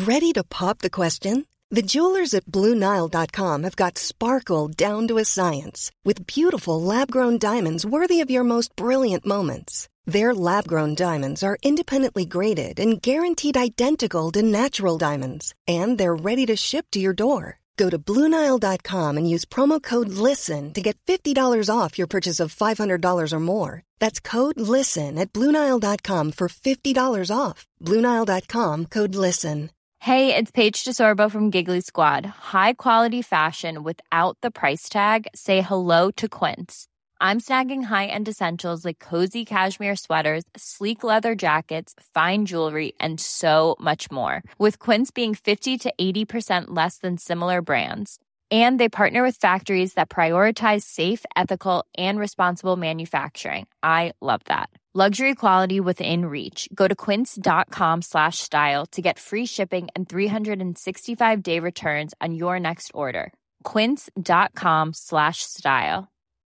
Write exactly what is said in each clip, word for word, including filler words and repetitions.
Ready to pop the question? The jewelers at Blue Nile dot com have got sparkle down to a science with beautiful lab-grown diamonds worthy of your most brilliant moments. Their lab-grown diamonds are independently graded and guaranteed identical to natural diamonds, and they're ready to ship to your door. Go to Blue Nile dot com and use promo code LISTEN to get fifty dollars off your purchase of five hundred dollars or more. That's code LISTEN at Blue Nile dot com for fifty dollars off. Blue Nile dot com, code LISTEN. Hey, it's Paige DeSorbo from Giggly Squad. High quality fashion without the price tag. Say hello to Quince. I'm snagging high-end essentials like cozy cashmere sweaters, sleek leather jackets, fine jewelry, and so much more. With Quince being fifty to eighty percent less than similar brands. And they partner with factories that prioritize safe, ethical, and responsible manufacturing. I love that. Luxury quality within reach. Go to quince.com slash style to get free shipping and three sixty-five day returns on your next order. Quince.com slash style.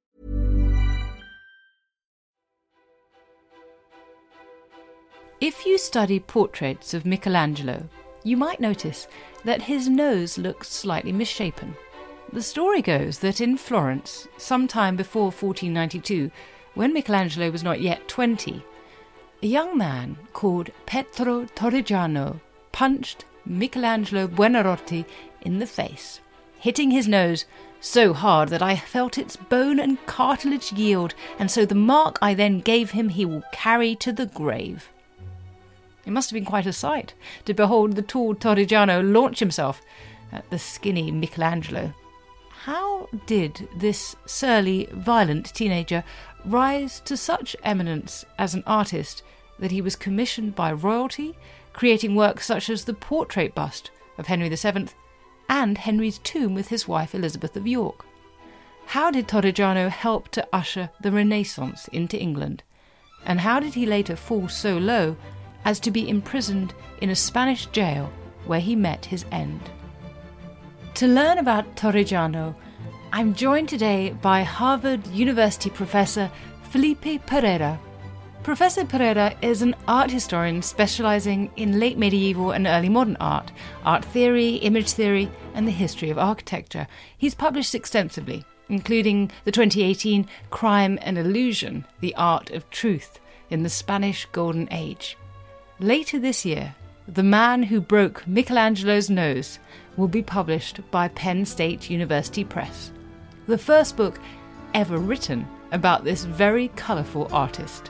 If you study portraits of Michelangelo, you might notice that his nose looks slightly misshapen. The story goes that in Florence, sometime before fourteen ninety-two, when Michelangelo was not yet twenty, a young man called Pietro Torrigiano punched Michelangelo Buonarroti in the face, hitting his nose so hard that I felt its bone and cartilage yield, and so the mark I then gave him he will carry to the grave. It must have been quite a sight to behold the tall Torrigiano launch himself at the skinny Michelangelo. How did this surly, violent teenager rise to such eminence as an artist that he was commissioned by royalty, creating works such as the portrait bust of Henry the Seventh and Henry's tomb with his wife Elizabeth of York? How did Torrigiano help to usher the Renaissance into England? And how did he later fall so low as to be imprisoned in a Spanish jail where he met his end? To learn about Torrigiano, I'm joined today by Harvard University professor Felipe Pereira. Professor Pereira is an art historian specializing in late medieval and early modern art, art theory, image theory, and the history of architecture. He's published extensively, including the twenty eighteen Crime and Illusion, The Art of Truth in the Spanish Golden Age. Later this year, The Man Who Broke Michelangelo's Nose will be published by Penn State University Press, the first book ever written about this very colourful artist.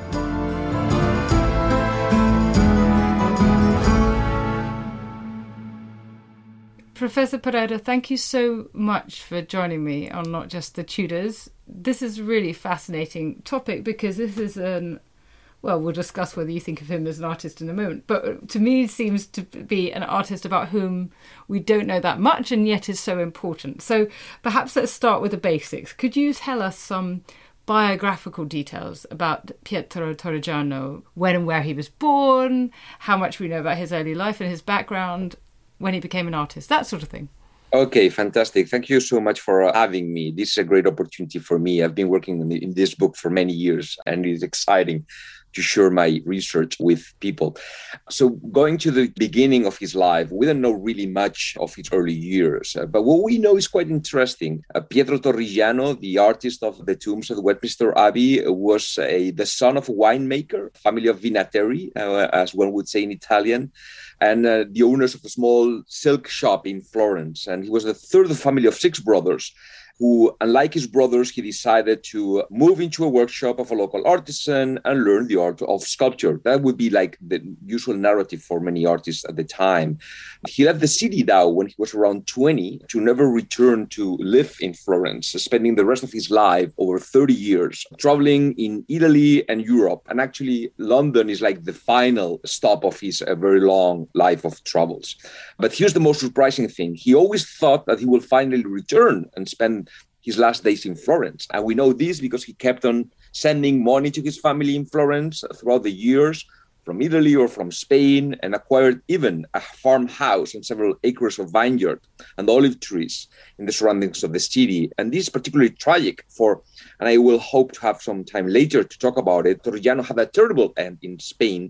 Professor Pereira, thank you so much for joining me on Not Just the Tudors. This is a really fascinating topic because this is an Well, we'll discuss whether you think of him as an artist in a moment. But to me, seems to be an artist about whom we don't know that much and yet is so important. So perhaps let's start with the basics. Could you tell us some biographical details about Pietro Torrigiano, when and where he was born, how much we know about his early life and his background, when he became an artist, that sort of thing? Okay, fantastic. Thank you so much for having me. This is a great opportunity for me. I've been working in this book for many years, and it's exciting to share my research with people. So going to the beginning of his life, we don't know really much of his early years, uh, but what we know is quite interesting. Uh, Pietro Torrigiano, the artist of the tombs of Westminster Abbey, was a, the son of a winemaker, family of Vinatieri, uh, as one would say in Italian, and uh, the owners of a small silk shop in Florence. And he was the third of the family of six brothers, who, unlike his brothers, he decided to move into a workshop of a local artisan and learn the art of sculpture. That would be like the usual narrative for many artists at the time. He left the city, though, when he was around twenty, to never return to live in Florence, spending the rest of his life, over thirty years, traveling in Italy and Europe. And actually, London is like the final stop of his uh, very long life of travels. But here's the most surprising thing. He always thought that he will finally return and spend his last days in Florence. And we know this because he kept on sending money to his family in Florence throughout the years from Italy or from Spain, and acquired even a farmhouse and several acres of vineyard and olive trees in the surroundings of the city. And this is particularly tragic for, and I will hope to have some time later to talk about it, Torrigiano had a terrible end in Spain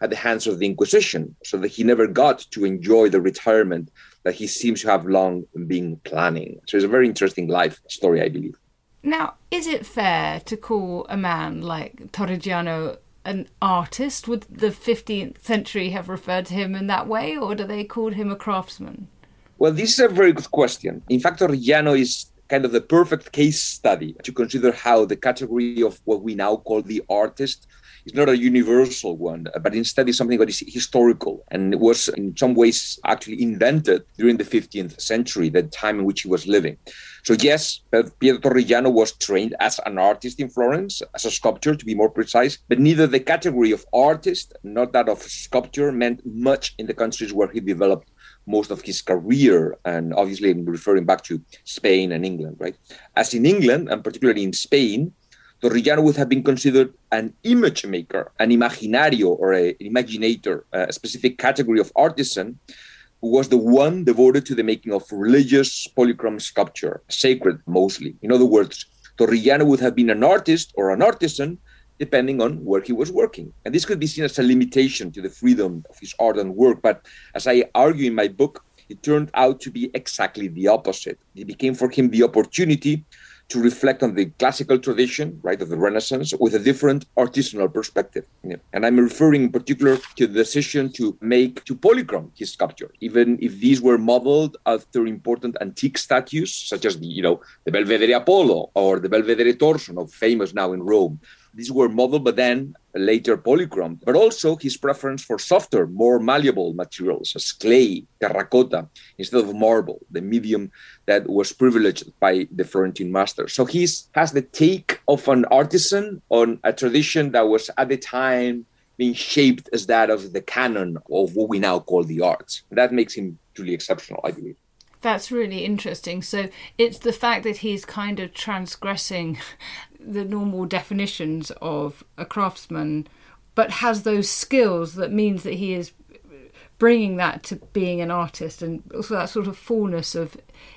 at the hands of the Inquisition, so that he never got to enjoy the retirement that he seems to have long been planning. So it's a very interesting life story, I believe. Now, is it fair to call a man like Torrigiano an artist? Would the fifteenth century have referred to him in that way, or do they call him a craftsman? Well, this is a very good question. In fact, Torrigiano is kind of the perfect case study to consider how the category of what we now call the artist is not a universal one, but instead is something that is historical and was in some ways actually invented during the fifteenth century, the time in which he was living. So yes, Pietro Torrigiano was trained as an artist in Florence, as a sculptor to be more precise, but neither the category of artist nor that of sculptor meant much in the countries where he developed most of his career. And obviously I'm referring back to Spain and England, right? As in England, and particularly in Spain, Torrigiano would have been considered an image maker, an imaginario or a, an imaginator, a specific category of artisan who was the one devoted to the making of religious polychrome sculpture, sacred mostly. In other words, Torrigiano would have been an artist or an artisan depending on where he was working. And this could be seen as a limitation to the freedom of his art and work. But as I argue in my book, it turned out to be exactly the opposite. It became for him the opportunity to reflect on the classical tradition, right, of the Renaissance with a different artisanal perspective. Yeah. And I'm referring in particular to the decision to make, to polychrome his sculpture, even if these were modeled after important antique statues, such as the, you know, the Belvedere Apollo or the Belvedere Torso, famous now in Rome. These were modeled, but then later polychromed. But also his preference for softer, more malleable materials, as clay, terracotta, instead of marble, the medium that was privileged by the Florentine master. So he has the take of an artisan on a tradition that was at the time being shaped as that of the canon of what we now call the arts. That makes him truly exceptional, I believe. That's really interesting. So it's the fact that he's kind of transgressing the normal definitions of a craftsman, but has those skills that means that he is bringing that to being an artist, and also that sort of fullness of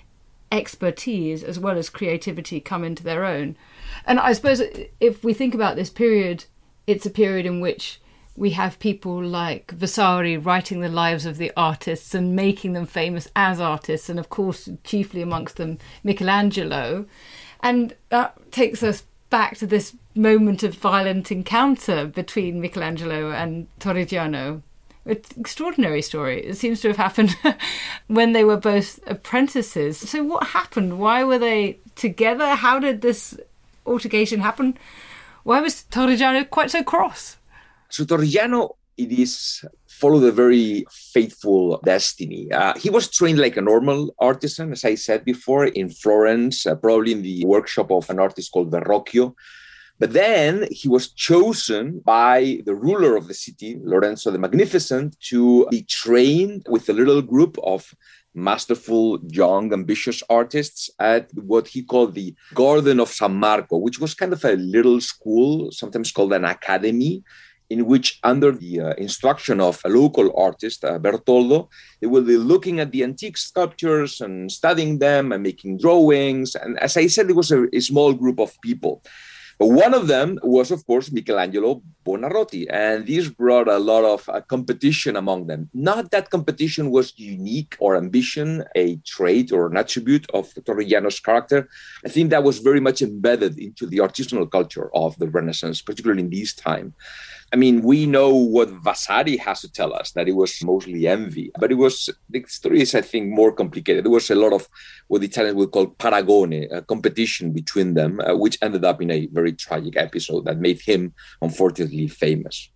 expertise as well as creativity come into their own. And I suppose if we think about this period, it's a period in which we have people like Vasari writing the lives of the artists and making them famous as artists, and of course chiefly amongst them Michelangelo. And that takes us back to this moment of violent encounter between Michelangelo and Torrigiano. It's an extraordinary story. It seems to have happened when they were both apprentices. So what happened? Why were they together? How did this altercation happen? Why was Torrigiano quite so cross? So Torrigiano, it is followed a very faithful destiny. Uh, he was trained like a normal artisan, as I said before, in Florence, uh, probably in the workshop of an artist called Verrocchio. But then he was chosen by the ruler of the city, Lorenzo the Magnificent, to be trained with a little group of masterful, young, ambitious artists at what he called the Garden of San Marco, which was kind of a little school, sometimes called an academy, in which under the uh, instruction of a local artist, uh, Bertoldo, they will be looking at the antique sculptures and studying them and making drawings. And as I said, it was a, a small group of people. But one of them was, of course, Michelangelo Buonarroti. And this brought a lot of uh, competition among them. Not that competition was unique or ambition, a trait or an attribute of Torrigiano's character. I think that was very much embedded into the artisanal culture of the Renaissance, particularly in this time. I mean, we know what Vasari has to tell us, that it was mostly envy. But it was, the story is, I think, more complicated. There was a lot of what the Italians would call paragone, a competition between them, uh, which ended up in a very tragic episode that made him, unfortunately, famous.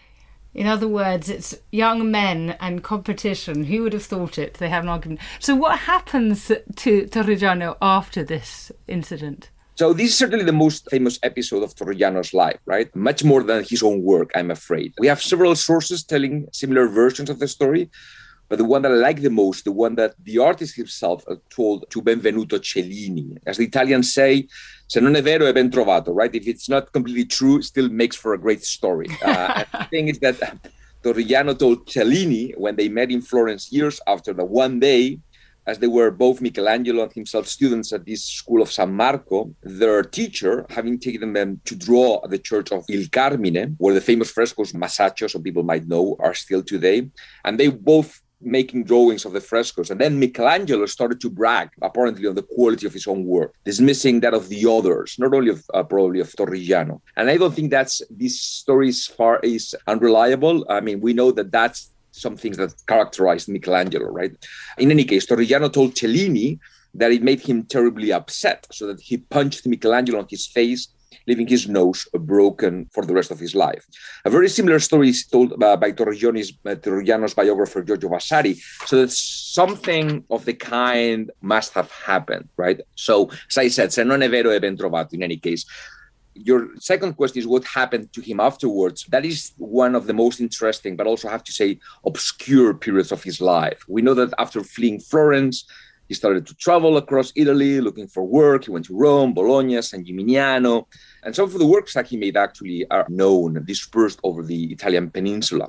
In other words, it's young men and competition. Who would have thought it? They have an argument. So what happens to Torrigiano after this incident? So this is certainly the most famous episode of Torrigiano's life, right? Much more than his own work, I'm afraid. We have several sources telling similar versions of the story, but the one that I like the most, the one that the artist himself told to Benvenuto Cellini. As the Italians say, se non è vero è ben trovato, right? If it's not completely true, it still makes for a great story. Uh, and the thing is that Torrigiano told Cellini, when they met in Florence years after, that one day as they were both Michelangelo and himself students at this school of San Marco, their teacher, having taken them to draw at the church of Il Carmine, where the famous frescoes, Masaccio, some people might know, are still today, and they both making drawings of the frescoes. And then Michelangelo started to brag, apparently, on the quality of his own work, dismissing that of the others, not only of uh, probably of Torrigiano. And I don't think that's this story is far is unreliable. I mean, we know that that's some things that characterized Michelangelo, right? In any case, Torrigiano told Cellini that it made him terribly upset, so that he punched Michelangelo on his face, leaving his nose broken for the rest of his life. A very similar story is told uh, by Torrigiano's, uh, Torrigiano's biographer, Giorgio Vasari, so that something of the kind must have happened, right? So, as I said, se non è vero è ben trovato, in any case. Your second question is what happened to him afterwards. That is one of the most interesting, but also I have to say, obscure periods of his life. We know that after fleeing Florence, he started to travel across Italy looking for work. He went to Rome, Bologna, San Gimignano. And some of the works that he made actually are known, dispersed over the Italian peninsula.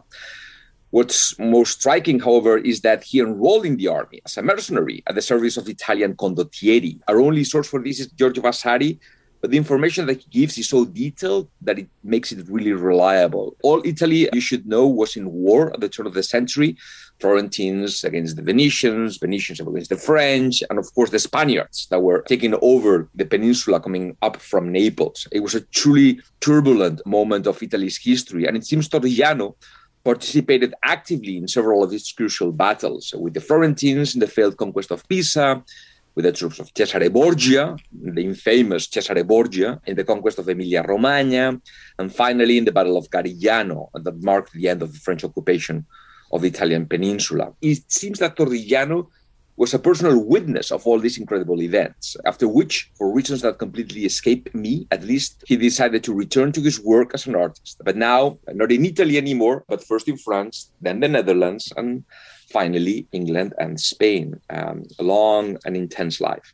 What's most striking, however, is that he enrolled in the army as a mercenary at the service of the Italian condottieri. Our only source for this is Giorgio Vasari, but the information that he gives is so detailed that it makes it really reliable. All Italy, you should know, was in war at the turn of the century. Florentines against the Venetians, Venetians against the French, and of course the Spaniards that were taking over the peninsula coming up from Naples. It was a truly turbulent moment of Italy's history, and it seems Torrigiano participated actively in several of its crucial battles, with the Florentines in the failed conquest of Pisa, with the troops of Cesare Borgia, the infamous Cesare Borgia, in the conquest of Emilia-Romagna, and finally in the Battle of Garigliano, that marked the end of the French occupation of the Italian peninsula. It seems that Torrigiano was a personal witness of all these incredible events, after which, for reasons that completely escape me, at least, he decided to return to his work as an artist. But now, not in Italy anymore, but first in France, then the Netherlands, and finally England and Spain. Um, a long and intense life.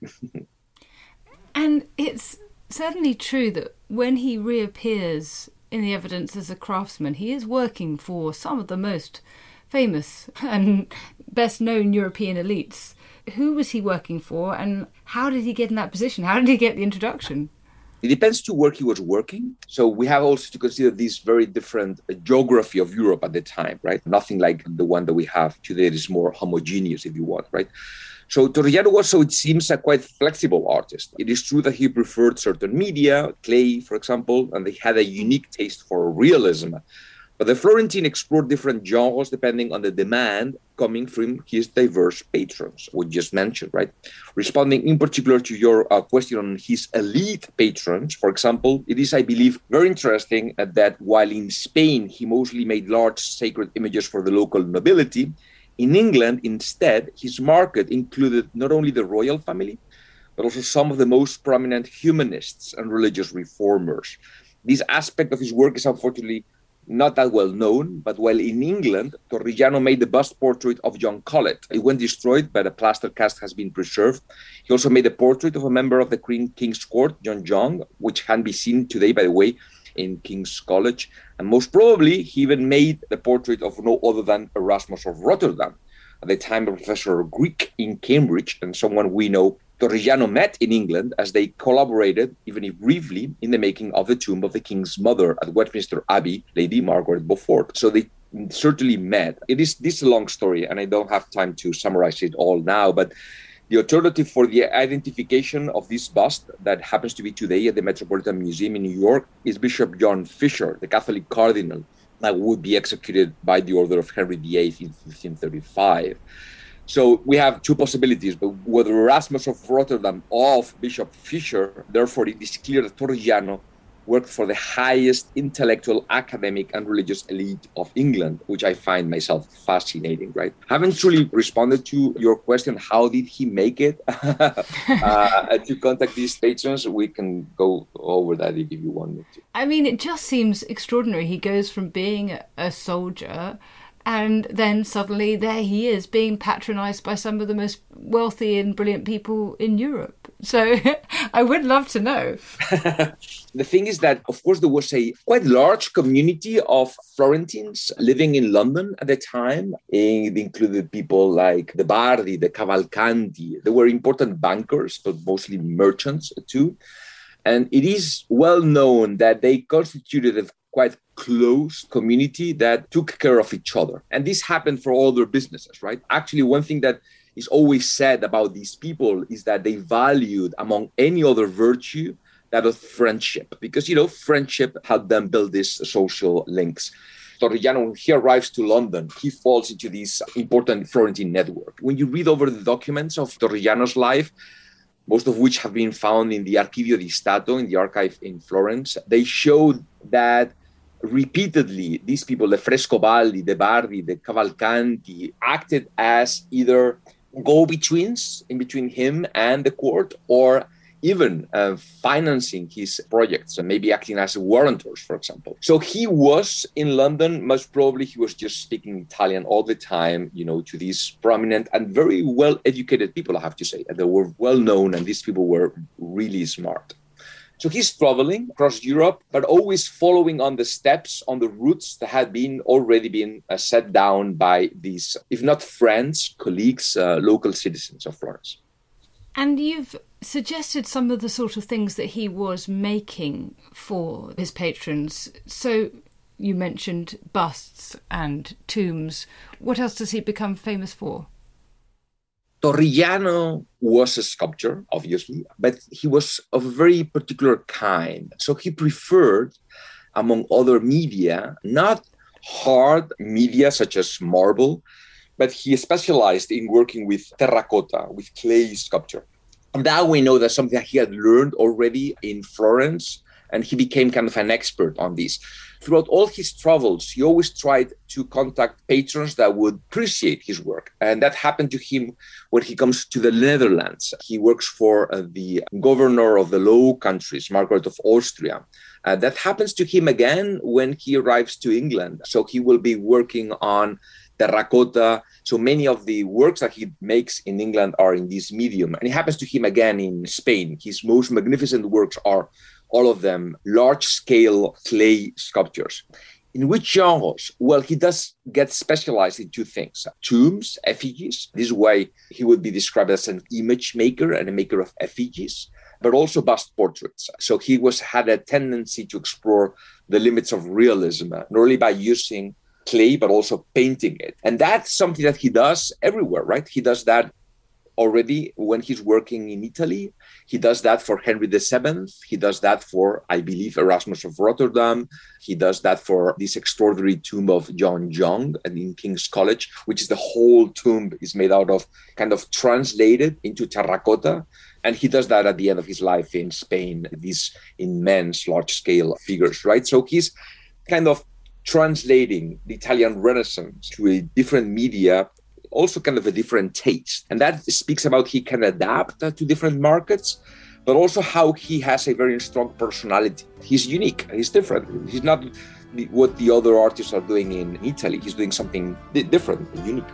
And it's certainly true that when he reappears in the evidence as a craftsman, he is working for some of the most famous and best-known European elites. Who was he working for, and how did he get in that position? How did he get the introduction? It depends to where he was working. So we have also to consider this very different geography of Europe at the time, right? Nothing like the one that we have today. It is more homogeneous, if you want, right? So Torrigiano was, so it seems, a quite flexible artist. It is true that he preferred certain media, clay, for example, and he had a unique taste for realism. But the Florentine explored different genres depending on the demand coming from his diverse patrons, we just mentioned, right? Responding in particular to your uh, question on his elite patrons, for example, it is, I believe, very interesting that while in Spain he mostly made large sacred images for the local nobility, in England, instead, his market included not only the royal family, but also some of the most prominent humanists and religious reformers. This aspect of his work is unfortunately not that well known, but while in England, Torrigiano made the bust portrait of John Colet. It went destroyed, but a plaster cast has been preserved. He also made a portrait of a member of the Queen King's Court, John Young, which can be seen today, by the way, in King's College. And most probably, he even made the portrait of no other than Erasmus of Rotterdam, at the time a professor of Greek in Cambridge, and someone we know Torrigiano met in England as they collaborated, even if briefly, in the making of the tomb of the king's mother at Westminster Abbey, Lady Margaret Beaufort. So they certainly met. It is this is a long story, and I don't have time to summarize it all now, but the alternative for the identification of this bust that happens to be today at the Metropolitan Museum in New York is Bishop John Fisher, the Catholic cardinal that would be executed by the order of Henry the Eighth in fifteen thirty-five. So we have two possibilities, but whether Erasmus of Rotterdam or Bishop Fisher, therefore it is clear that Torrigiano worked for the highest intellectual, academic, and religious elite of England, which I find myself fascinating, right? Haven't truly responded to your question, how did he make it uh, to contact these patrons? We can go over that if you want me to. I mean, it just seems extraordinary. He goes from being a soldier, and then suddenly there he is being patronised by some of the most wealthy and brilliant people in Europe. So I would love to know. The thing is that, of course, there was a quite large community of Florentines living in London at the time. It included people like the Bardi, the Cavalcanti. They were important bankers, but mostly merchants too. And it is well known that they constituted a quite close community that took care of each other. And this happened for all their businesses, right? Actually, one thing that is always said about these people is that they valued, among any other virtue, that of friendship. Because, you know, friendship helped them build these social links. Torrigiano, when he arrives to London, he falls into this important Florentine network. When you read over the documents of Torrigiano's life, most of which have been found in the Archivio di Stato, in the archive in Florence, they showed that repeatedly these people, the Frescobaldi, the Bardi, the Cavalcanti, acted as either go-betweens in between him and the court, or even uh, financing his projects and maybe acting as warrantors, for example. So he was in London. Most probably he was just speaking Italian all the time, you know, to these prominent and very well-educated people, I have to say. They were well-known, and these people were really smart. So he's traveling across Europe, but always following on the steps, on the routes that had been already been uh, set down by these, if not friends, colleagues, uh, local citizens of Florence. And you've suggested some of the sort of things that he was making for his patrons. So you mentioned busts and tombs. What else does he become famous for? Torrigiano was a sculptor, obviously, but he was of a very particular kind. So he preferred, among other media, not hard media such as marble, but he specialized in working with terracotta, with clay sculpture. And that we know that's something that he had learned already in Florence, and he became kind of an expert on this. Throughout all his travels, he always tried to contact patrons that would appreciate his work. And that happened to him when he comes to the Netherlands. He works for uh, the governor of the Low Countries, Margaret of Austria. Uh, that happens to him again when he arrives to England. So he will be working on terracotta. So many of the works that he makes in England are in this medium. And it happens to him again in Spain. His most magnificent works are all of them large-scale clay sculptures. In which genres? Well, he does get specialized in two things. Tombs, effigies. This is why he would be described as an image maker and a maker of effigies, but also bust portraits. So he was had a tendency to explore the limits of realism, not only by using clay, but also painting it. And that's something that he does everywhere, right? He does that already when he's working in Italy. He does that for Henry the Seventh. He does that for, I believe, Erasmus of Rotterdam. He does that for this extraordinary tomb of John Young in King's College, which is the whole tomb is made out of kind of translated into terracotta. And he does that at the end of his life in Spain, these immense large-scale figures, right? So he's kind of translating the Italian Renaissance to a different media, also kind of a different taste. And that speaks about he can adapt uh, to different markets, but also how he has a very strong personality. He's unique, he's different. He's not the, what the other artists are doing in Italy. He's doing something di- different, unique.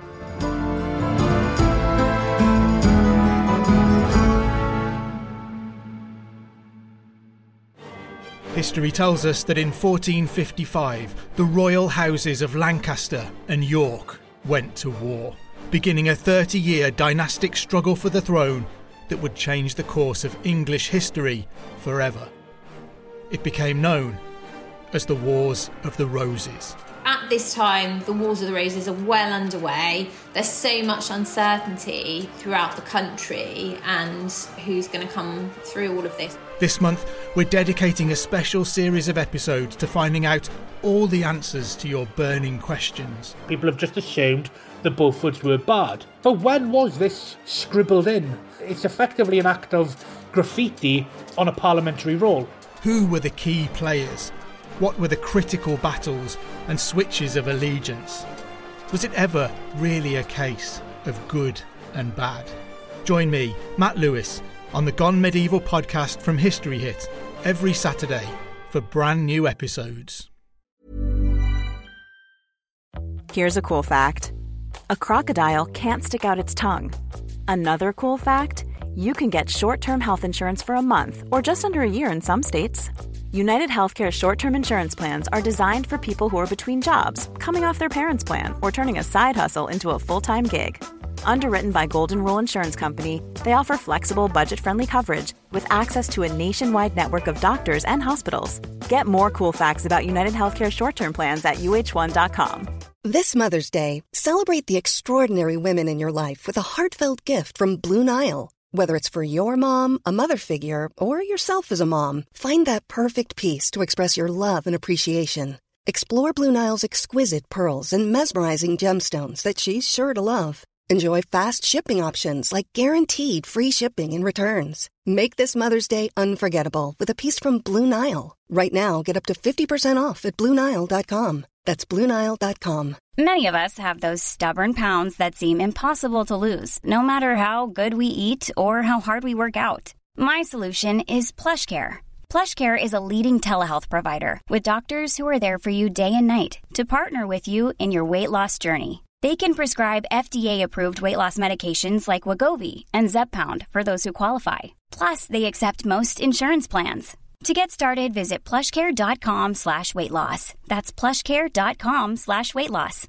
History tells us that in fourteen fifty-five, the royal houses of Lancaster and York went to war, beginning a thirty-year dynastic struggle for the throne that would change the course of English history forever. It became known as the Wars of the Roses. At this time, the Wars of the Roses are well underway. There's so much uncertainty throughout the country and who's going to come through all of this. This month, we're dedicating a special series of episodes to finding out all the answers to your burning questions. People have just assumed the Beauforts were barred. So when was this scribbled in? It's effectively an act of graffiti on a parliamentary roll. Who were the key players? What were the critical battles and switches of allegiance? Was it ever really a case of good and bad? Join me, Matt Lewis, on the Gone Medieval podcast from History Hit every Saturday for brand new episodes. Here's a cool fact. A crocodile can't stick out its tongue. Another cool fact, you can get short-term health insurance for a month or just under a year in some states. United Healthcare short-term insurance plans are designed for people who are between jobs, coming off their parents' plan, or turning a side hustle into a full-time gig. Underwritten by Golden Rule Insurance Company, they offer flexible, budget-friendly coverage with access to a nationwide network of doctors and hospitals. Get more cool facts about United Healthcare short-term plans at U H one dot com. This Mother's Day, celebrate the extraordinary women in your life with a heartfelt gift from Blue Nile. Whether it's for your mom, a mother figure, or yourself as a mom, find that perfect piece to express your love and appreciation. Explore Blue Nile's exquisite pearls and mesmerizing gemstones that she's sure to love. Enjoy fast shipping options like guaranteed free shipping and returns. Make this Mother's Day unforgettable with a piece from Blue Nile. Right now, get up to fifty percent off at Blue Nile dot com. That's Blue Nile dot com. Many of us have those stubborn pounds that seem impossible to lose, no matter how good we eat or how hard we work out. My solution is PlushCare. PlushCare is a leading telehealth provider with doctors who are there for you day and night to partner with you in your weight loss journey. They can prescribe F D A-approved weight loss medications like Wegovy and Zepbound for those who qualify. Plus, they accept most insurance plans. To get started, visit plushcare.com slash weight loss. That's plushcare.com slash weight loss.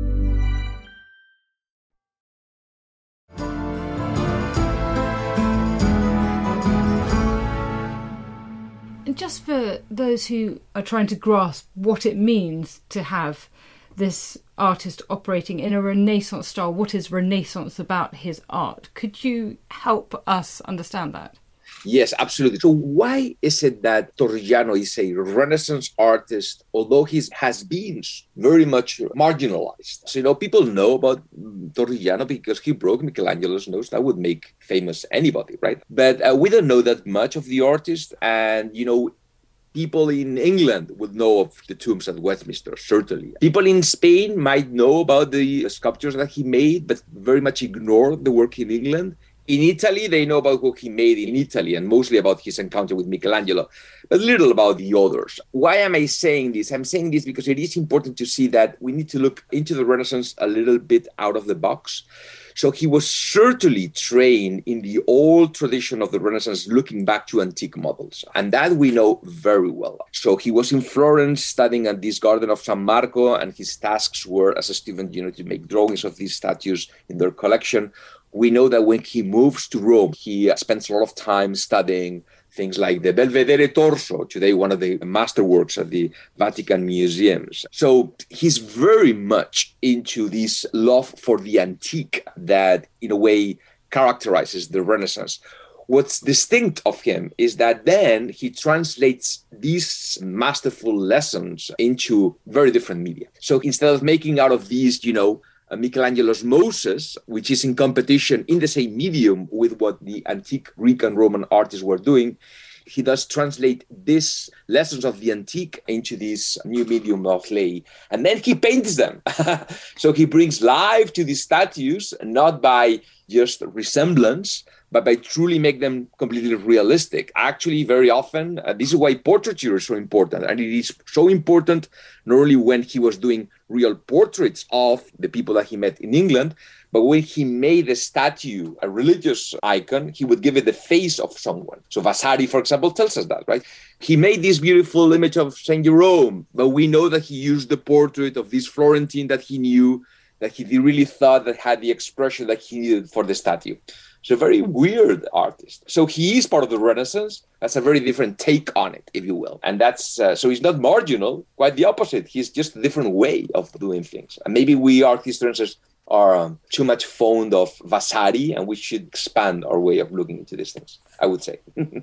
And just for those who are trying to grasp what it means to have this artist operating in a Renaissance style, what is Renaissance about his art? Could you help us understand that? Yes, absolutely. So why is it that Torrigiano is a Renaissance artist, although he has been very much marginalized? So, you know, people know about Torrigiano because he broke Michelangelo's nose. That would make famous anybody, right? But uh, we don't know that much of the artist. And, you know, people in England would know of the tombs at Westminster, certainly. People in Spain might know about the sculptures that he made, but very much ignore the work in England. In Italy, they know about what he made in Italy and mostly about his encounter with Michelangelo, but little about the others. Why am I saying this? I'm saying this because it is important to see that we need to look into the Renaissance a little bit out of the box. So he was certainly trained in the old tradition of the Renaissance, looking back to antique models. And that we know very well. So he was in Florence studying at this Garden of San Marco, and his tasks were as a student, you know, to make drawings of these statues in their collection. We know that when he moves to Rome, he spends a lot of time studying things like the Belvedere Torso, today one of the masterworks at the Vatican museums. So he's very much into this love for the antique that, in a way, characterizes the Renaissance. What's distinct of him is that then he translates these masterful lessons into very different media. So instead of making out of these, you know, Uh, Michelangelo's Moses, which is in competition in the same medium with what the antique Greek and Roman artists were doing, he does translate these lessons of the antique into this new medium of clay. And then he paints them. So he brings life to these statues, not by just resemblance, but by truly make them completely realistic. Actually, very often, uh, this is why portraiture is so important. And it is so important not only when he was doing real portraits of the people that he met in England, but when he made a statue, a religious icon, he would give it the face of someone. So Vasari, for example, tells us that, right? He made this beautiful image of Saint Jerome, but we know that he used the portrait of this Florentine that he knew, that he really thought that had the expression that he needed for the statue. So a very weird artist. So he is part of the Renaissance. That's a very different take on it, if you will. And that's, uh, so he's not marginal, quite the opposite. He's just a different way of doing things. And maybe we art historians are um, too much fond of Vasari, and we should expand our way of looking into these things, I would say.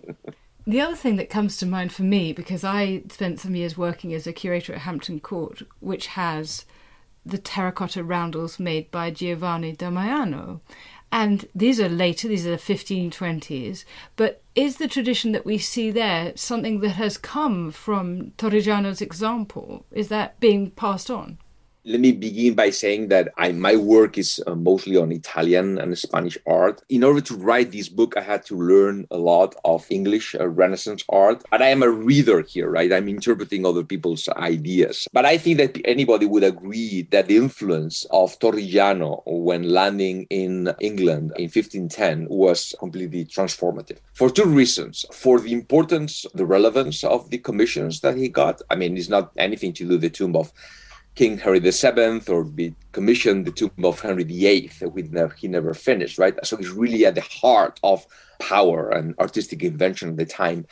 The other thing that comes to mind for me, because I spent some years working as a curator at Hampton Court, which has the terracotta roundels made by Giovanni da Maiano. And these are later, these are the fifteen twenties. But is the tradition that we see there something that has come from Torrigiano's example? Is that being passed on? Let me begin by saying that I, my work is uh, mostly on Italian and Spanish art. In order to write this book, I had to learn a lot of English uh, Renaissance art. And I am a reader here, right? I'm interpreting other people's ideas. But I think that anybody would agree that the influence of Torrigiano when landing in England in fifteen ten was completely transformative. For two reasons. For the importance, the relevance of the commissions that he got. I mean, it's not anything to do with the tomb of King Henry the Seventh or be commissioned the tomb of Henry the Eighth, which he never finished, right? So he's really at the heart of power and artistic invention at the time.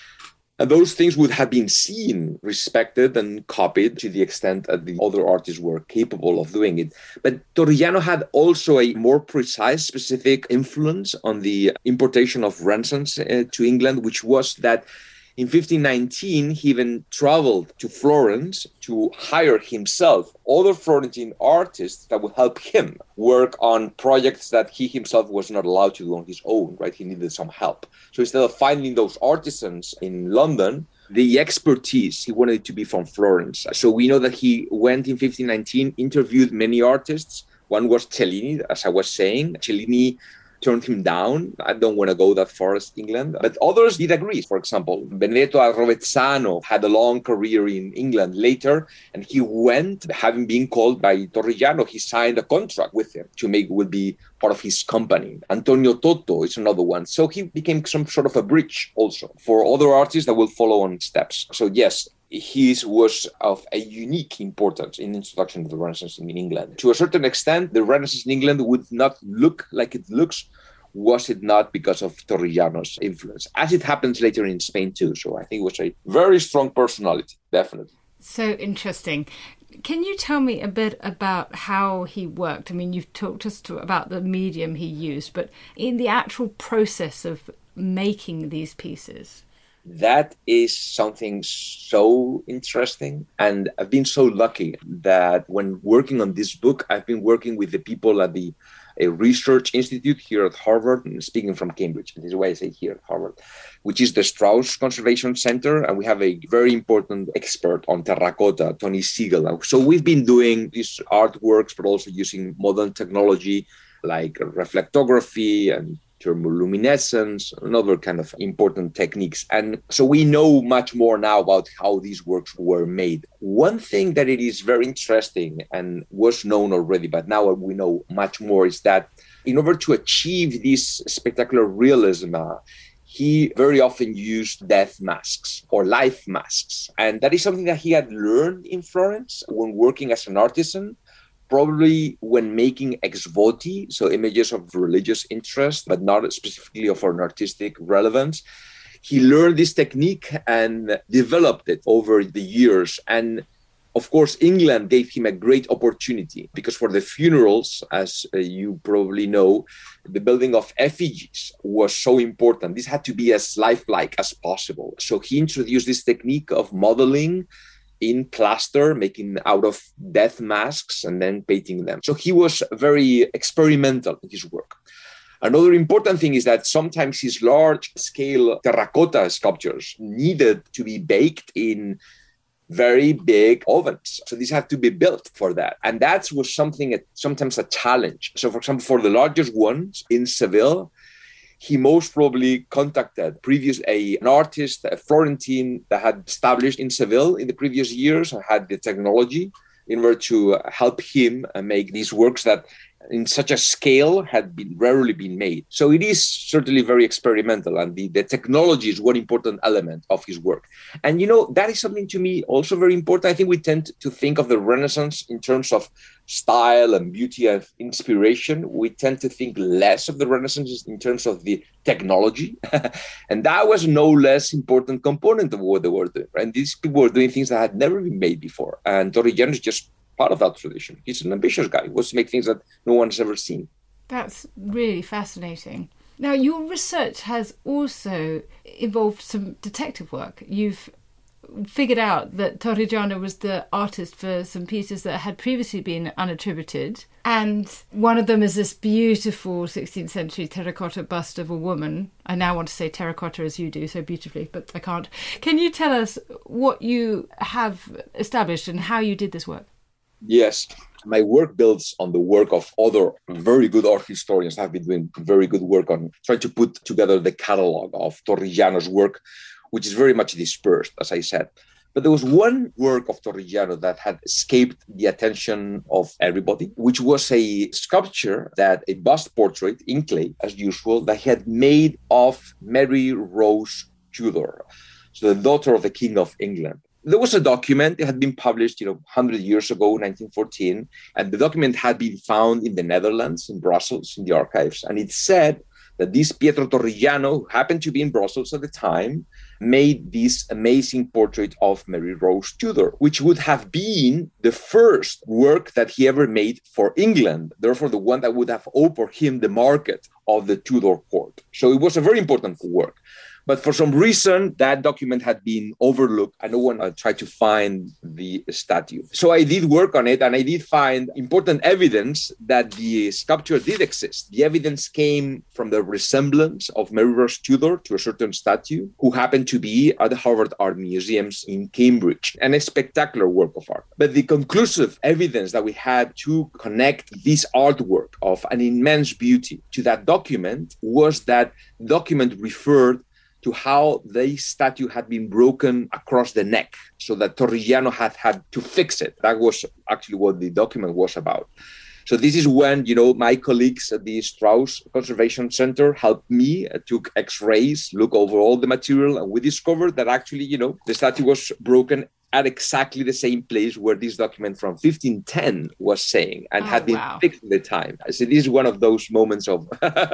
And those things would have been seen, respected, and copied to the extent that the other artists were capable of doing it. But Torrigiano had also a more precise, specific influence on the importation of Renaissance uh, to England, which was that in fifteen nineteen, he even traveled to Florence to hire himself other Florentine artists that would help him work on projects that he himself was not allowed to do on his own, right? He needed some help. So instead of finding those artisans in London, the expertise, he wanted it to be from Florence. So we know that he went in fifteen nineteen, interviewed many artists. One was Cellini, as I was saying. Cellini turned him down. I don't want to go that far as England. But others did agree. For example, Benedetto Rovezzano had a long career in England later, and he went, having been called by Torrigiano, he signed a contract with him to make would be part of his company. Antonio Toto is another one. So he became some sort of a bridge also for other artists that will follow on steps. So yes, his was of a unique importance in the introduction of the Renaissance in England. To a certain extent, the Renaissance in England would not look like it looks, was it not because of Torrigiano's influence, as it happens later in Spain too. So I think it was a very strong personality, definitely. So interesting. Can you tell me a bit about how he worked? I mean, you've talked us to, about the medium he used, but in the actual process of making these pieces? That is something so interesting. And I've been so lucky that when working on this book, I've been working with the people at the a research institute here at Harvard, and speaking from Cambridge, this is why I say here at Harvard, which is the Strauss Conservation Center. And we have a very important expert on terracotta, Tony Siegel. So we've been doing these artworks, but also using modern technology like reflectography and thermoluminescence and other kind of important techniques. And so we know much more now about how these works were made. One thing that it is very interesting and was known already, but now we know much more, is that in order to achieve this spectacular realism, uh, he very often used death masks or life masks. And that is something that he had learned in Florence when working as an artisan, probably when making ex voti, so images of religious interest, but not specifically of an artistic relevance. He learned this technique and developed it over the years. And of course, England gave him a great opportunity because for the funerals, as uh, you probably know, the building of effigies was so important. This had to be as lifelike as possible. So he introduced this technique of modeling in plaster, making out of death masks and then painting them. So he was very experimental in his work. Another important thing is that sometimes his large-scale terracotta sculptures needed to be baked in very big ovens. So these had to be built for that. And that was something, sometimes a challenge. So for example, for the largest ones in Seville, he most probably contacted previous a, an artist, a Florentine that had established in Seville in the previous years and had the technology in order to help him make these works that in such a scale had been rarely been made. So it is certainly very experimental, and the, the technology is one important element of his work. And, you know, that is something to me also very important. I think we tend to think of the Renaissance in terms of style and beauty and inspiration. We tend to think less of the Renaissance in terms of the technology. And that was no less important component of what they were doing. Right? And these people were doing things that had never been made before. And Torrigiano is just part of that tradition. He's an ambitious guy. He wants to make things that no one's ever seen. That's really fascinating. Now, your research has also involved some detective work. You've figured out that Torrigiano was the artist for some pieces that had previously been unattributed. And one of them is this beautiful sixteenth century terracotta bust of a woman. I now want to say terracotta as you do so beautifully, but I can't. Can you tell us what you have established and how you did this work? Yes. My work builds on the work of other very good art historians. I've been doing very good work on trying to put together the catalog of Torrigiano's work, which is very much dispersed, as I said. But there was one work of Torrigiano that had escaped the attention of everybody, which was a sculpture, that a bust portrait in clay, as usual, that he had made of Mary Rose Tudor, so the daughter of the King of England. There was a document, it had been published, you know, one hundred years ago, nineteen fourteen, and the document had been found in the Netherlands, in Brussels, in the archives, and it said that this Pietro Torrigiano, who happened to be in Brussels at the time, made this amazing portrait of Mary Rose Tudor, which would have been the first work that he ever made for England, therefore the one that would have opened for him the market of the Tudor court. So it was a very important work. But for some reason, that document had been overlooked and no one uh, tried to find the statue. So I did work on it and I did find important evidence that the sculpture did exist. The evidence came from the resemblance of Mary Rose Tudor to a certain statue who happened to be at the Harvard Art Museums in Cambridge, and a spectacular work of art. But the conclusive evidence that we had to connect this artwork of an immense beauty to that document was that document referred to how the statue had been broken across the neck, so that Torrigiano had had to fix it. That was actually what the document was about. So this is when, you know, my colleagues at the Strauss Conservation Center helped me, uh, took X-rays, look over all the material, and we discovered that actually, you know, the statue was broken at exactly the same place where this document from fifteen ten was saying, and oh, had been wow. fixed at the time. So this is one of those moments of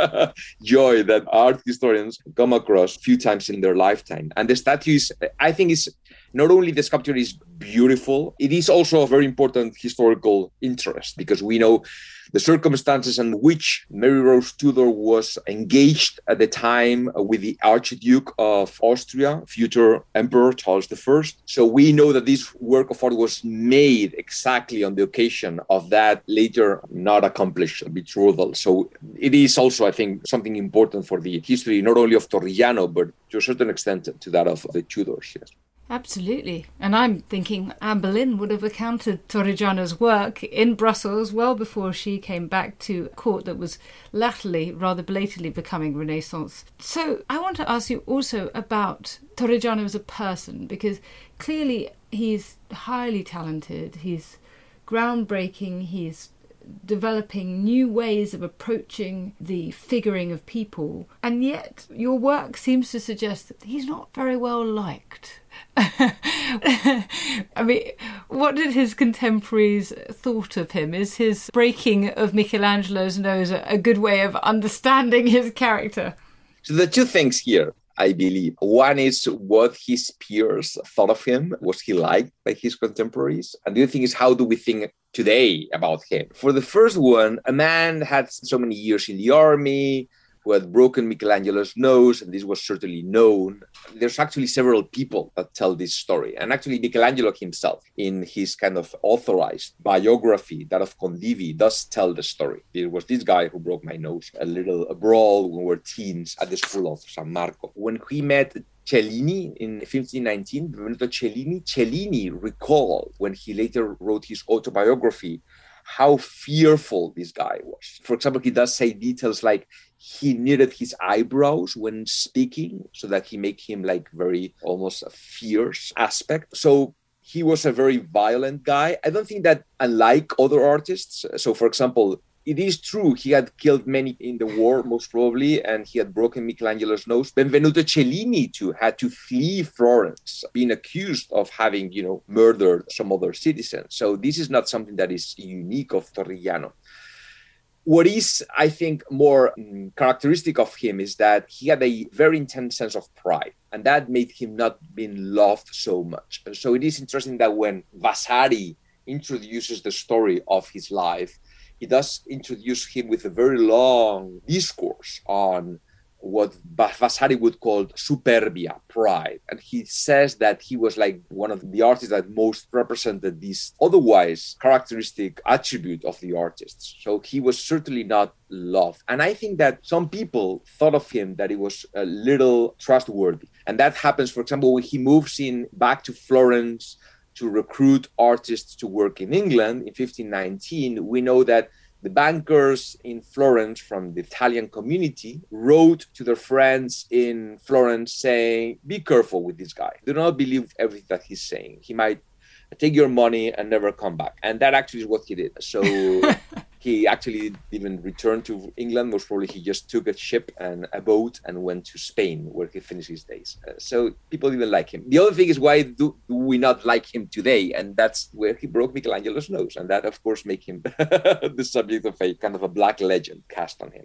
joy that art historians come across a few times in their lifetime. And the statue is, I think, is not only the sculpture is beautiful, it is also a very important historical interest, because we know the circumstances in which Mary Rose Tudor was engaged at the time with the Archduke of Austria, future Emperor Charles the First. So we know that this work of art was made exactly on the occasion of that later not accomplished betrothal. So it is also, I think, something important for the history, not only of Torrigiano, but to a certain extent to that of the Tudors. Yes. Absolutely. And I'm thinking Anne Boleyn would have encountered Torrigiano's work in Brussels well before she came back to a court that was latterly, rather belatedly, becoming Renaissance. So I want to ask you also about Torrigiano as a person, because clearly he's highly talented, he's groundbreaking, he's developing new ways of approaching the figuring of people, and yet your work seems to suggest that he's not very well liked. I mean, what did his contemporaries thought of him? Is his breaking of Michelangelo's nose a good way of understanding his character? So the two things here, I believe. One is what his peers thought of him. Was he liked by his contemporaries? And the other thing is, how do we think today about him? For the first one, a man had so many years in the army, who had broken Michelangelo's nose, and this was certainly known. There's actually several people that tell this story. And actually Michelangelo himself, in his kind of authorized biography, that of Condivi, does tell the story. It was this guy who broke my nose, a little a brawl when we were teens at the school of San Marco. When he met Cellini in fifteen nineteen, Benvenuto Cellini, Cellini recalled, when he later wrote his autobiography, how fearful this guy was. For example, he does say details like he knitted his eyebrows when speaking so that he make him like very almost a fierce aspect. So he was a very violent guy. I don't think that, unlike other artists, so for example, it is true he had killed many in the war, most probably, and he had broken Michelangelo's nose. Benvenuto Cellini, too, had to flee Florence, being accused of having, you know, murdered some other citizens. So this is not something that is unique of Torrigiano. What is, I think, more um, characteristic of him is that he had a very intense sense of pride, and that made him not being loved so much. And so it is interesting that when Vasari introduces the story of his life, he does introduce him with a very long discourse on what Vasari would call superbia, pride. And he says that he was like one of the artists that most represented this otherwise characteristic attribute of the artists. So he was certainly not loved. And I think that some people thought of him that he was a little trustworthy. And that happens, for example, when he moves in back to Florence to recruit artists to work in England in fifteen nineteen, we know that the bankers in Florence from the Italian community wrote to their friends in Florence saying, be careful with this guy. Do not believe everything that he's saying. He might take your money and never come back. And that actually is what he did. So he actually didn't return to England. Most probably he just took a ship and a boat and went to Spain, where he finished his days. Uh, so people didn't like him. The other thing is, why do, do we not like him today? And that's where he broke Michelangelo's nose. And that, of course, made him the subject of a kind of a black legend cast on him.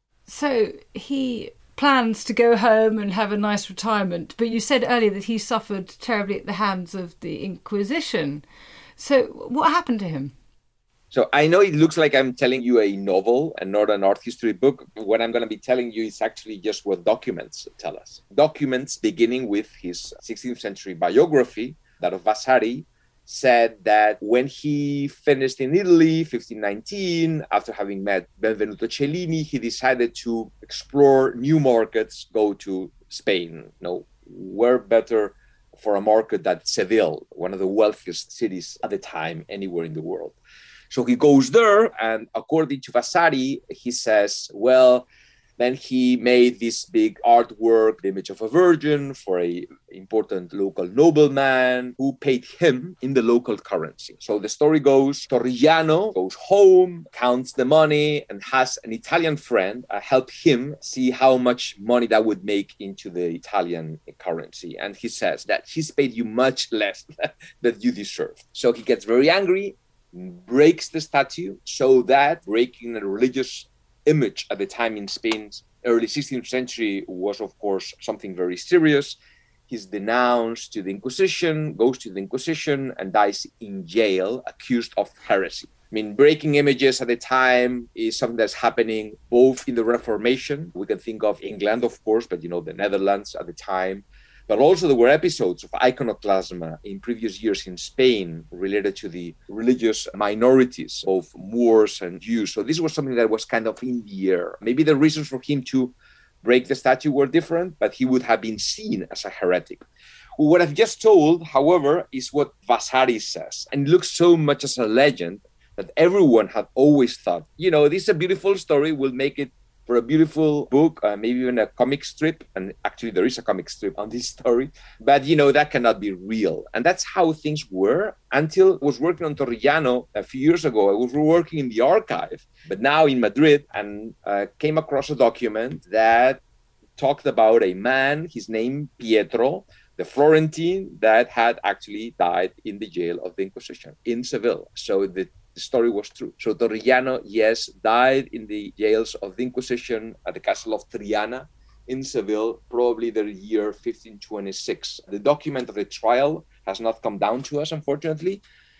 So he plans to go home and have a nice retirement, but you said earlier that he suffered terribly at the hands of the Inquisition. So what happened to him? So I know it looks like I'm telling you a novel and not an art history book. What I'm going to be telling you is actually just what documents tell us. Documents beginning with his sixteenth century biography, that of Vasari, said that when he finished in Italy, fifteen nineteen, after having met Benvenuto Cellini, he decided to explore new markets, go to Spain. No, where better for a market than Seville, one of the wealthiest cities at the time anywhere in the world. So he goes there, and according to Vasari, he says, well, then he made this big artwork, the image of a virgin, for a important local nobleman who paid him in the local currency. So the story goes, Torrigiano goes home, counts the money, and has an Italian friend uh, help him see how much money that would make into the Italian currency. And he says that he's paid you much less than you deserve. So he gets very angry, breaks the statue, so that breaking a religious image at the time in Spain's early sixteenth century was, of course, something very serious. He's denounced to the Inquisition, goes to the Inquisition, and dies in jail, accused of heresy. I mean, breaking images at the time is something that's happening both in the Reformation. We can think of England, of course, but, you know, the Netherlands at the time. But also there were episodes of iconoclasm in previous years in Spain related to the religious minorities of Moors and Jews. So this was something that was kind of in the air. Maybe the reasons for him to break the statue were different, but he would have been seen as a heretic. What I've just told, however, is what Vasari says. And it looks so much as a legend that everyone had always thought, you know, this is a beautiful story, we'll make it for a beautiful book, uh, maybe even a comic strip. And actually there is a comic strip on this story, but you know, that cannot be real. And that's how things were until I was working on Torrigiano a few years ago. I was working in the archive, but now in Madrid, and uh, came across a document that talked about a man, his name Pietro, the Florentine, that had actually died in the jail of the Inquisition in Seville. So the The story was true. So Torrigiano, yes, died in the jails of the Inquisition at the castle of Triana in Seville, probably the year fifteen twenty-six. The document of the trial has not come down to us, unfortunately,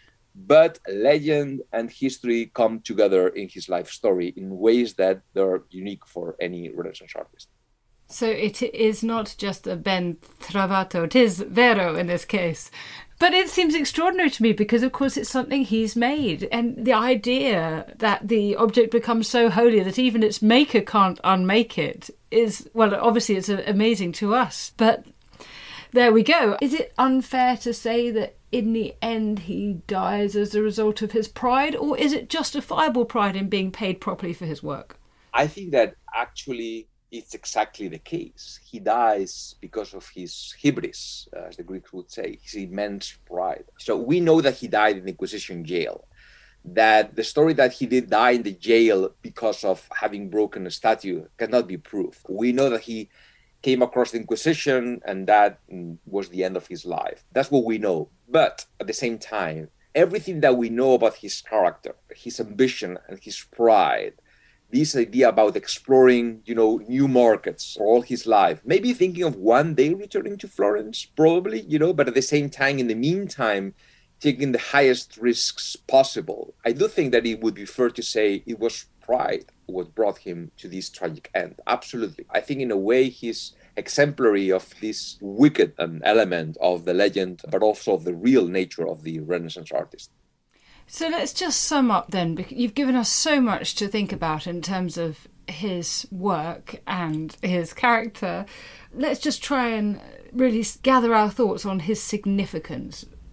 but legend and history come together in his life story in ways that are unique for any Renaissance artist. So it is not just a ben trovato, it is vero in this case. But it seems extraordinary to me because, of course, it's something he's made. And the idea that the object becomes so holy that even its maker can't unmake it is, well, obviously it's amazing to us. But there we go. Is it unfair to say that in the end he dies as a result of his pride? Or is it justifiable pride in being paid properly for his work? I think that actually it's exactly the case. He dies because of his hybris, as the Greeks would say, his immense pride. So we know that he died in the Inquisition jail, that the story that he did die in the jail because of having broken a statue cannot be proved. We know that he came across the Inquisition and that was the end of his life. That's what we know. But at the same time, everything that we know about his character, his ambition and his pride, this idea about exploring, you know, new markets for all his life, maybe thinking of one day returning to Florence, probably, you know, but at the same time, in the meantime, taking the highest risks possible. I do think that it would be fair to say it was pride what brought him to this tragic end. Absolutely. I think in a way he's exemplary of this wicked um, element of the legend, but also of the real nature of the Renaissance artist. So let's just sum up then, because you've given us so much to think about in terms of his work and his character. Let's just try and really gather our thoughts on his significance.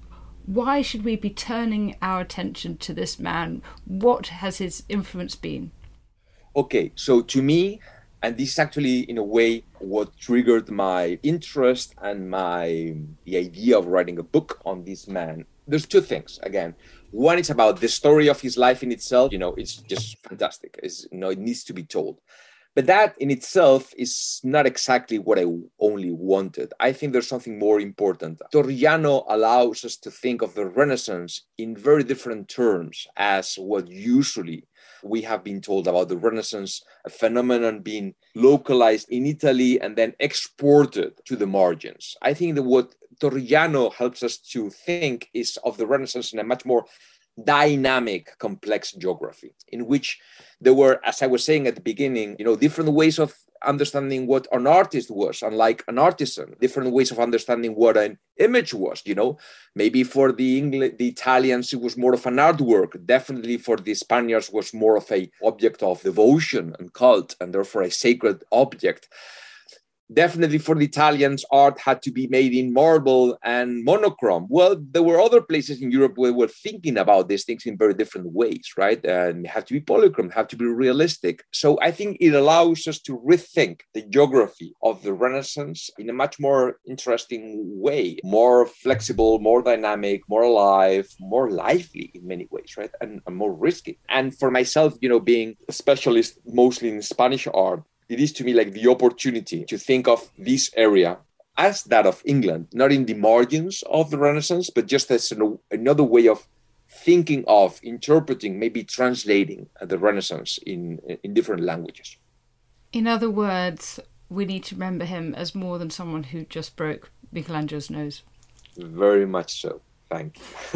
Why should we be turning our attention to this man? What has his influence been? Okay, so to me, and this is actually in a way what triggered my interest and my the idea of writing a book on this man. There's two things. Again, one is about the story of his life in itself. You know, it's just fantastic. It's, you know, it needs to be told. But that in itself is not exactly what I only wanted. I think there's something more important. Torrigiano allows us to think of the Renaissance in very different terms as what usually we have been told about the Renaissance, a phenomenon being localized in Italy and then exported to the margins. I think that what Torrigiano helps us to think is of the Renaissance in a much more dynamic, complex geography, in which there were, as I was saying at the beginning, you know, different ways of understanding what an artist was, unlike an artisan, different ways of understanding what an image was, you know. Maybe for the English, the Italians, it was more of an artwork. Definitely for the Spaniards was more of a object of devotion and cult, and therefore a sacred object. Definitely for the Italians, art had to be made in marble and monochrome. Well, there were other places in Europe where we were thinking about these things in very different ways, right? And have to be polychrome, have to be realistic. So I think it allows us to rethink the geography of the Renaissance in a much more interesting way, more flexible, more dynamic, more alive, more lively in many ways, right? And, and more risky. And for myself, you know, being a specialist mostly in Spanish art, it is to me like the opportunity to think of this area as that of England, not in the margins of the Renaissance, but just as an, another way of thinking of, interpreting, maybe translating the Renaissance in, in different languages. In other words, we need to remember him as more than someone who just broke Michelangelo's nose. Very much so. Thank you.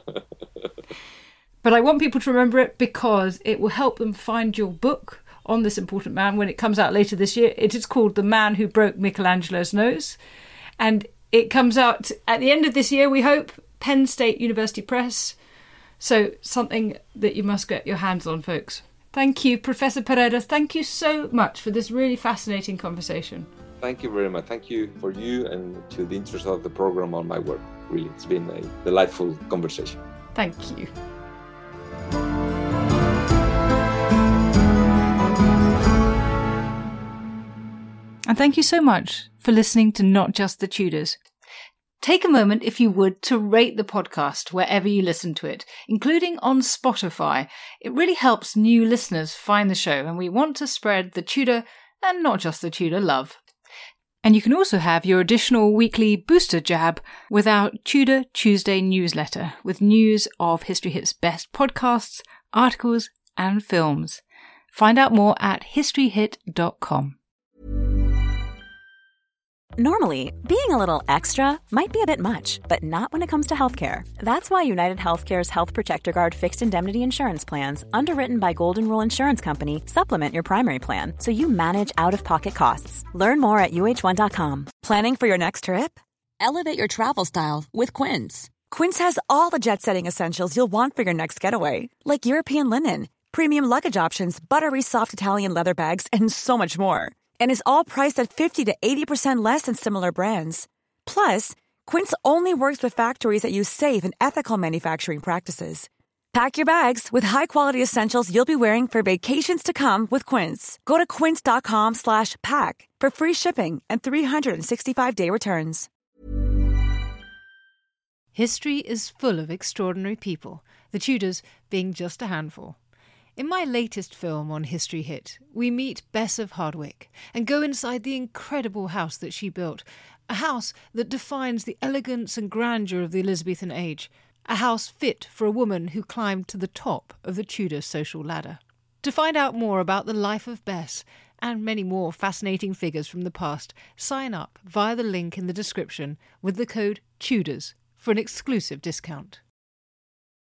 But I want people to remember it because it will help them find your book on this important man when it comes out later this year. It is called The Man Who Broke Michelangelo's Nose. And it comes out at the end of this year, we hope, Penn State University Press. So something that you must get your hands on, folks. Thank you, Professor Paredes. Thank you so much for this really fascinating conversation. Thank you very much. Thank you for you and to the interest of the program on my work. Really, it's been a delightful conversation. Thank you. And thank you so much for listening to Not Just the Tudors. Take a moment, if you would, to rate the podcast wherever you listen to it, including on Spotify. It really helps new listeners find the show, and we want to spread the Tudor and not just the Tudor love. And you can also have your additional weekly booster jab with our Tudor Tuesday newsletter, with news of History Hit's best podcasts, articles, and films. Find out more at history hit dot com. Normally, being a little extra might be a bit much, but not when it comes to healthcare. That's why United Healthcare's Health Protector Guard fixed indemnity insurance plans, underwritten by Golden Rule Insurance Company, supplement your primary plan so you manage out-of-pocket costs. Learn more at U H one dot com. Planning for your next trip? Elevate your travel style with Quince. Quince has all the jet-setting essentials you'll want for your next getaway, like European linen, premium luggage options, buttery soft Italian leather bags, and so much more. And is all priced at fifty to eighty percent less than similar brands. Plus, Quince only works with factories that use safe and ethical manufacturing practices. Pack your bags with high-quality essentials you'll be wearing for vacations to come with Quince. Go to quince dot com slash pack for free shipping and three sixty-five day returns. History is full of extraordinary people, the Tudors being just a handful. In my latest film on History Hit, we meet Bess of Hardwick and go inside the incredible house that she built, a house that defines the elegance and grandeur of the Elizabethan age, a house fit for a woman who climbed to the top of the Tudor social ladder. To find out more about the life of Bess and many more fascinating figures from the past, sign up via the link in the description with the code TUDORS for an exclusive discount.